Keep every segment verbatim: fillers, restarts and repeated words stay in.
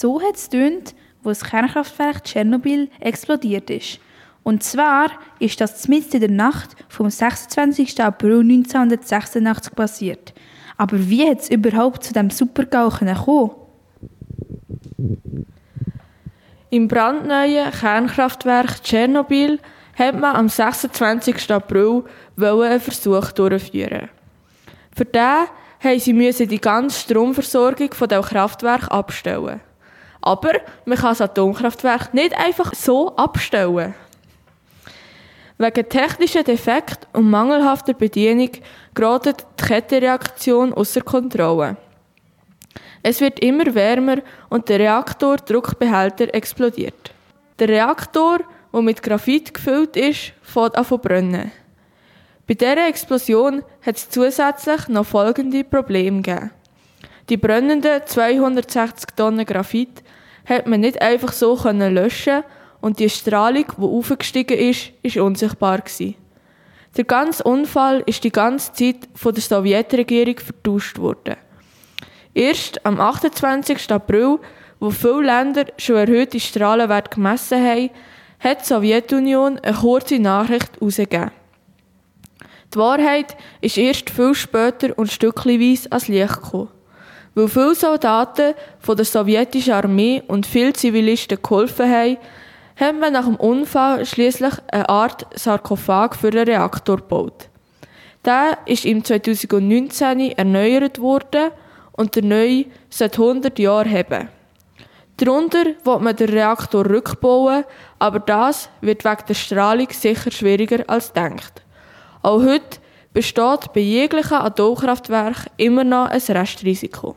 So hat es getönt, wo das Kernkraftwerk Tschernobyl explodiert ist. Und zwar ist das mitten in der Nacht vom sechsundzwanzigsten April neunzehnhundertsechsundachtzig passiert. Aber wie hat es überhaupt zu diesem Super-GAU kommen? Im brandneuen Kernkraftwerk Tschernobyl hat man am sechsundzwanzigsten April einen Versuch durchführen. Für den mussten sie die ganze Stromversorgung von diesem Kraftwerk abstellen. Aber man kann das Atomkraftwerk nicht einfach so abstellen. Wegen technischer Defekte und mangelhafter Bedienung gerät die Kettenreaktion ausser Kontrolle. Es wird immer wärmer und der Reaktordruckbehälter explodiert. Der Reaktor, der mit Graphit gefüllt ist, fängt an zu brennen. Bei dieser Explosion hat es zusätzlich noch folgende Probleme gegeben. Die brennenden zweihundertsechzig Tonnen Graphit hat man nicht einfach so löschen und die Strahlung, die aufgestiegen ist, war unsichtbar. Der ganze Unfall ist die ganze Zeit von der Sowjetregierung vertuscht worden. Erst am achtundzwanzigsten April, wo viele Länder schon erhöhte Strahlenwerte gemessen haben, hat die Sowjetunion eine kurze Nachricht herausgegeben. Die Wahrheit ist erst viel später und stückchenweise ans Licht gekommen. Weil viele Soldaten von der sowjetischen Armee und viele Zivilisten geholfen haben, hat man nach dem Unfall schliesslich eine Art Sarkophag für den Reaktor gebaut. Der ist im zweitausendneunzehn erneuert worden und der neue sollte hundert Jahre haben. Darunter will man den Reaktor rückbauen, aber das wird wegen der Strahlung sicher schwieriger als gedacht. Auch heute besteht bei jeglichen Atomkraftwerken immer noch ein Restrisiko.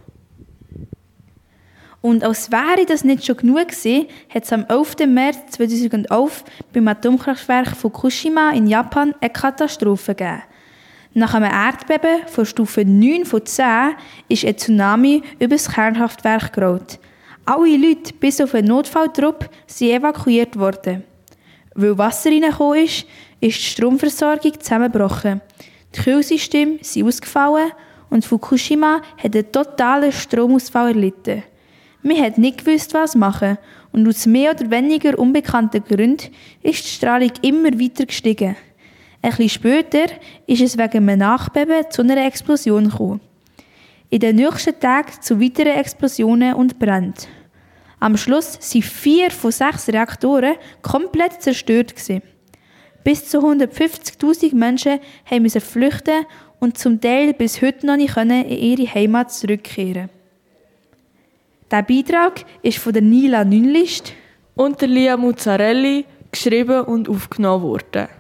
Und als wäre das nicht schon genug gewesen, hat es am elften März zweitausendelf beim Atomkraftwerk Fukushima in Japan eine Katastrophe gegeben. Nach einem Erdbeben von Stufe neun von zehn ist ein Tsunami über das Kernkraftwerk gerollt. Alle Leute, bis auf einen Notfalltrupp, sind evakuiert worden. Weil Wasser reingekommen ist, ist die Stromversorgung zusammengebrochen. Die Kühlsysteme sind ausgefallen und Fukushima hat einen totalen Stromausfall erlitten. Man hat nicht gewusst, was machen, und aus mehr oder weniger unbekannten Gründen ist die Strahlung immer weiter gestiegen. Ein bisschen später ist es wegen einem Nachbeben zu einer Explosion gekommen. In den nächsten Tagen zu weiteren Explosionen und Bränden. Am Schluss waren vier von sechs Reaktoren komplett zerstört gewesen. Bis zu hundertfünfzigtausend Menschen mussten flüchten und zum Teil bis heute noch nicht in ihre Heimat zurückkehren. Der Beitrag ist von der Nila Nünlist und der Lia Muzzarelli geschrieben und aufgenommen worden.